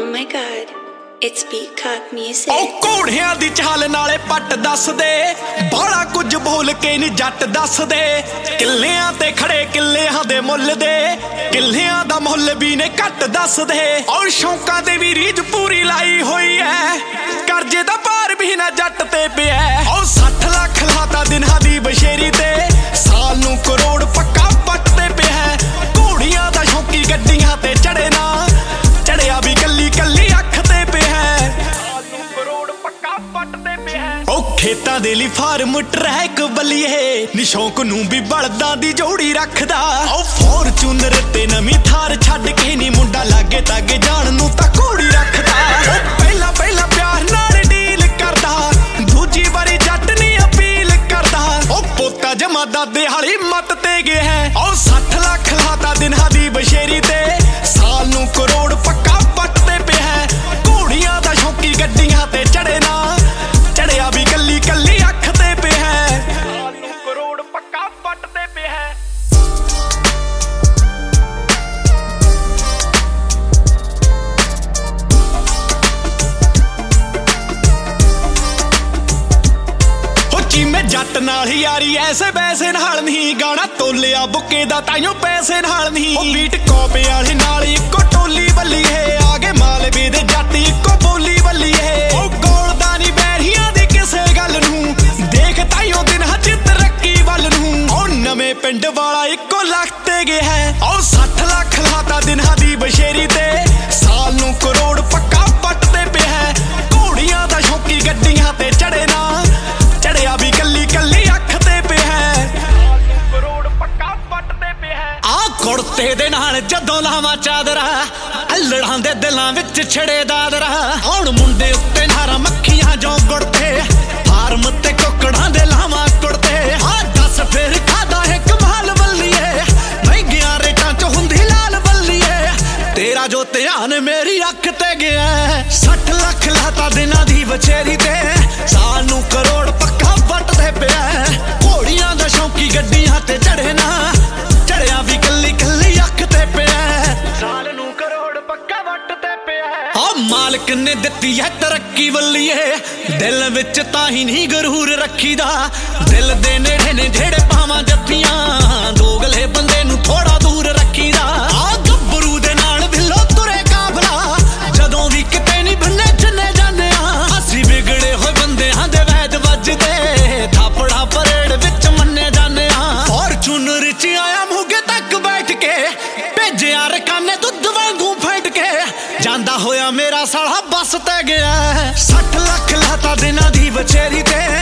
my god, it's Peacock Music। ਉਹ ਘੋੜਿਆਂ ਦੀ ਚਾਲ ਨਾਲੇ ਪੱਟ ਦੱਸਦੇ, ਬਾਲਾ ਕੁਝ ਬੋਲ ਕੇ ਨੀ ਜੱਟ ਦੱਸਦੇ। ਕਿੱਲਿਆਂ ਤੇ ਖੜੇ ਕਿੱਲਿਆਂ ਦੇ ਮੁੱਲ ਦੇ, ਕਿੱਲਿਆਂ ਦਾ ਮੁੱਲ ਵੀ ਨੇ ਘੱਟ ਦੱਸਦੇ। ਔਰ ਸ਼ੌਂਕਾਂ ਦੇ ਵੀ ਰੀਝ ਪੂਰੀ ਲਾਈ ਹੋਈ ਐ, ਕਰਜ਼ੇ ਦਾ ਭਾਰ ਵੀ ਨਾ ਜੱਟ ਤੇ ਪਿਆ। ਉਹ 60 ਲੱਖ ਲਾਤਾ ਦਿਨਾਂ ਦੀ ਬਸ਼ੇਰੀ ਤੇ, ਸਾਲ ਨੂੰ ਕਰੋੜ ਪੱਕਾ ਪੱਟ ਤੇ ਪਿਆ। ਘੋੜੀਆਂ ਦਾ ਸ਼ੌਂਕੀ ਗੱਡੀਆਂ ਤੇ ਚੜੇ ਨਾ, ਚੜਿਆ ਵੀ ਕੱਲੀ ਕੱਲੀ ਅੱਖ ਤੇ ਪਿਆ। ਸਾਲ ਨੂੰ ਕਰੋੜ ਪੱਕਾ ਪੱਟ ਤੇ ਪਿਆ। ਉਹ ਖੇਤਾਂ ਦੇ ਲਈ ਫਾਰਮ ਟਰੈਕ ਬੱਲੀਏ, ਨੀ ਸ਼ੌਂਕ ਨੂੰ ਵੀ ਬਲਦਾਂ ਦੀ ਜੋੜੀ ਰੱਖਦਾ। ਉਹ ਫੋਰਚੂਨਰ ਤੇ ਨਵੀਂ ਥਾਰ ਛੱਡ ਕੇ ਨੀ ਮੁੰਡਾ ਲਾਗੇ ਤਾਗੇ ਜਾਣ ਨੂੰ ਤਾਂ ਘੋੜੀ ਰੱਖਦਾ। ਉਹ ਪਹਿਲਾਂ ਪਹਿਲਾਂ ਪਿਆਰ ਨਾਲ ਡੀਲ ਕਰਦਾ, ਦੂਜੀ ਵਾਰੀ ਜੱਟ ਨੀ ਅਪੀਲ ਕਰਦਾ। ਉਹ ਪੋਤਾ ਜਮਾ ਦਾਦੇ ਵਾਲੀ ਮੱਤ ਤੇ ਗਿਆ। ਉਹ 60 ਲੱਖ ਲਾਤਾ ਦਿਨਾਂ ਦੀ ਬਸ਼ੇਰੀ ਤੇ, ਸਾਲ ਨੂੰ ਕਰੋੜ ਪੱਕਾ ਪੱਟ ਤੇ ਪਿਆ। ਘੋੜੀਆਂ ਦਾ ਸ਼ੌਂਕੀ ਗੱਡੀਆਂ ਤੇ ਚੜੇ ਨਾ, ਚੜਿਆ ਵੀ ਕੱਲੀ ਕੱਲੀ ਅੱਖ ਤੇ ਪਿਆ। ਸਾਲ ਨੂੰ ਕਰੋੜ ਪੱਕਾ ਪੱਟ ਤੇ ਪਿਆ। ਮੈਂ ਜੱਟ ਨਾਲ ਹੀ ਯਾਰੀ ਐਸੇ ਵੈਸੇ ਨਾਲ ਨਹੀਂ, ਗਾਣਾ ਤੋਲਿਆ ਬੁੱਕੇ ਦਾ ਤਾਈਓ ਪੈਸੇ ਨਾਲ ਨਹੀਂ। ਉਹ ਬੀਟ ਕੋਪੇ ਵਾਲੇ ਨਾਲ ਇੱਕੋ ਟੋਲੀ ਬੱਲੀਏ, ਆ ਗਏ ਮਾਲਵੇ ਦੇ ਜੱਟ ਇੱਕੋ ਬੋਲੀ ਬੱਲੀਏ। ਉਹ ਗੋਲਦਾ ਨੀ ਬੈਰੀਆਂ ਦੀ ਕਿਸੇ ਗੱਲ ਨੂੰ, ਦੇਖ ਤਾਈਓ ਦਿਨ ਹੱਜ ਤਰੱਕੀ ਵੱਲ ਨੂੰ। ਉਹ ਨਵੇਂ ਪਿੰਡ ਵਾਲਾ ਇੱਕੋ ਲੱਖ ਤੇ ਗਿਆ। ਉਹ 60 ਲੱਖ ਲਾਤਾ ਦਿਨਾਂ ਦੀ ਬਸ਼ੇਰੀ ਤੇ, ਸਾਲ ਨੂੰ ਕਰੋੜ ਪੱਕਾ ਪੱਟ ਤੇ ਪਿਆ। ਘੋੜੀਆਂ ਦਾ ਸ਼ੌਂਕੀ ਗੱਡੀਆਂ ਤੇ ਚੜੇ ਨਾ, ਚੜਿਆ ਵੀ ਕੱਲੀ ਕੱਲੀ ਅੱਖ ਤੇ ਪਿਆ। ਕਰੋੜ ਪੱਕਾ ਪੱਟ ਤੇ ਪਿਆ। ਆ ਕੁੜਤੇ ਦੇ ਨਾਲ ਜਦੋਂ ਲਾਵਾਂ ਚਾਦਰਾ, ਅਲੜਾਂ ਦੇ ਦਿਲਾਂ ਵਿੱਚ ਛੜੇ ਦਾਦਰਾ। ਹੁਣ ਮੁੰਡੇ ਉੱਤੇ ਨਾਰਾ ਮੱਖੀਆਂ ਜੋ ਗੁੜਤੇ, ਫਾਰਮ ਤੇ ਕੁੱਕੜਾਂ ਦੇ ਲਾਵਾਂ ਕੁੜਤੇ। ਆ ਦੱਸ ਫਿਰ ਖਾਦਾ ਹੈ ਕਮਾਲ ਬੱਲੀਏ, ਮਹਿੰਗੀਆਂ ਰੇਟਾਂ ਚ ਹੁੰਦੀ ਲਾਲ ਬੱਲੀਏ। ਤੇਰਾ ਜੋ ਧਿਆਨ ਮੇਰੀ ਅੱਖ ਤੇ ਗਿਆ। 60 ਲੱਖ ਲਾਤਾ ਦਿਨਾਂ ਦੀ ਬਚੇਰੀ ਤੇ, ਸਾਲ ਨੂੰ ਕਰੋੜ ਪੱਕਾ ਪੱਟ ਤੇ ਪਿਆ। ਘੋੜੀਆਂ ਦਾ ਸ਼ੌਂਕੀ ਗੱਡੀਆਂ ਤੇ ਚੜੇ ਨਾ, ਚੜਿਆ ਵੀ ਕੱਲੀ ਕੱਲੀ ਅੱਖ ਤੇ ਪਿਆ। ਸਾਲ ਨੂੰ ਕਰੋੜ ਪੱਕਾ ਵੱਟ ਤੇ ਪਿਆ। ਆ ਮਾਲਕ ਨੇ ਦਿੱਤੀ ਹੈ ਤਰੱਕੀ ਬੱਲੀਏ, ਦਿਲ ਵਿੱਚ ਤਾਂ ਹੀ ਨਹੀਂ ਗਰੂਰ ਰੱਖੀਦਾ। ਦਿਲ ਦੇ ਨੇੜੇ ਨੇ ਜਿਹੜੇ ਪਾਵਾਂ ਜੱਫੀਆਂ, ਦੋਗਲੇ ਬੰਦੇ ਨੂੰ ਥੋੜਾ ਦੂਰ ਰੱਖੀਦਾ। ਆ ਗੱਭਰੂ ਦੇ ਨਾਲ ਬਿੱਲੋ ਤੁਰੇ ਕਾਫਲਾ, ਜਦੋਂ ਵੀ ਕਿਤੇ ਨਹੀਂ ਬੰਨੇ ਚੰਨੇ ਜਾਂਦੇ ਆ। ਅਸੀਂ ਵਿਗੜੇ ਹੋਏ ਬੰਦਿਆਂ ਦੇ ਵੈਦ ਵੱਜਦੇ, ਥਾਪੜਾ ਪਰੇਡ ਵਿੱਚ ਮੰਨੇ ਜਾਂਦੇ ਆ। ਫੋਰਚੂਨਰ ਚ ਆਇਆ ਮੋਗੇ ਤੱਕ ਬੈਠ ਕੇ, ਭੇਜਿਆ ਰਕਾਨੇ ਦੁੱਧ ਵਾਂਗੂ ਫੈਂਟ ਕੇ। ਜਾਂਦਾ ਹੋਇਆ ਮੇਰਾ ਸਾਲਾ ਬੱਸ ਤੇ ਗਿਆ। 60 ਲੱਖ ਲਾਤਾ ਦਿਨਾਂ ਦੀ ਬਚੇਰੀ ਤੇ,